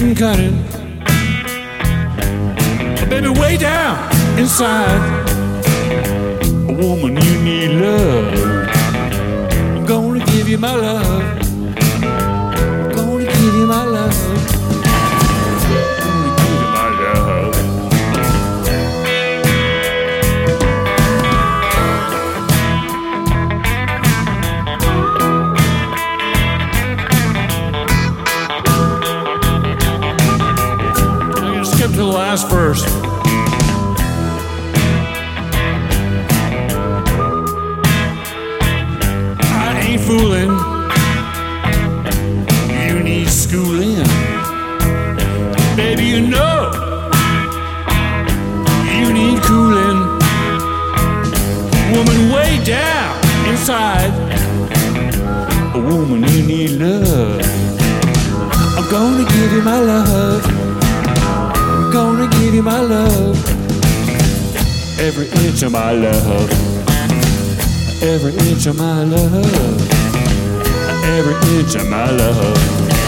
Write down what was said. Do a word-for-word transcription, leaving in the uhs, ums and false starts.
and cunning. Baby, way down inside. A woman, you need love. I'm gonna give you my love. I'm gonna give you my love. I'm gonna give you my love. I'm gonna skip to the last verse. Fooling, you need schooling. Baby, you know you need cooling. Woman, way down inside. A woman, you need love. I'm gonna give you my love. I'm gonna give you my love. Every inch of my love. Every inch of my love. Every inch of my love.